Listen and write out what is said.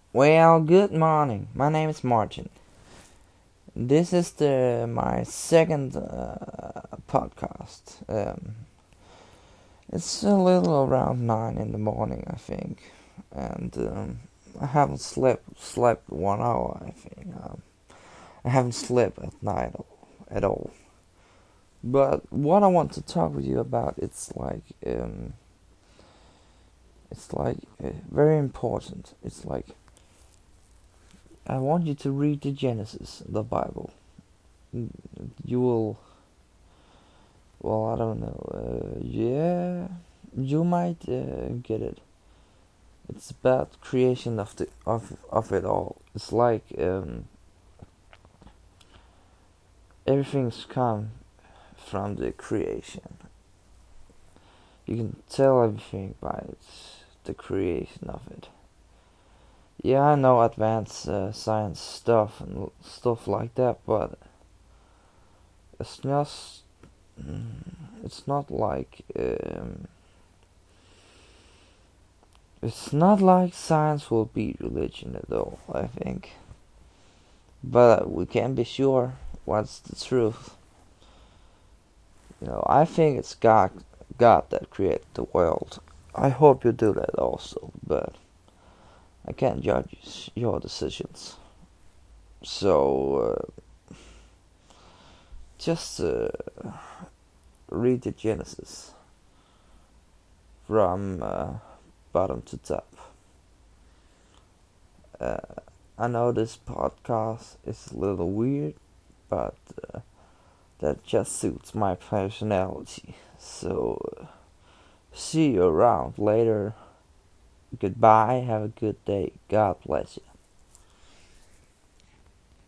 Well, good morning. My name is Martin. This is the my second podcast. It's a little around 9 in the morning, I think, and I haven't slept 1 hour. I think I haven't slept at night at all. But what I want to talk with you about, it's like very important. It's like I want you to read the Genesis, the Bible. You will, well, I don't know. Yeah, you might get it. It's about creation of it all. It's like everything's come from the creation. You can tell everything by the creation of it. Yeah, I know advanced science stuff and stuff like that, but it's just it's not like it's not like science will beat religion at all, I think. But we can't be sure what's the truth. I think it's God that created the world. I hope you do that also, but I can't judge your decisions. So just read the Genesis from bottom to top. I know this podcast is a little weird, but that just suits my personality. So, see you around later. Goodbye, have a good day. God bless you.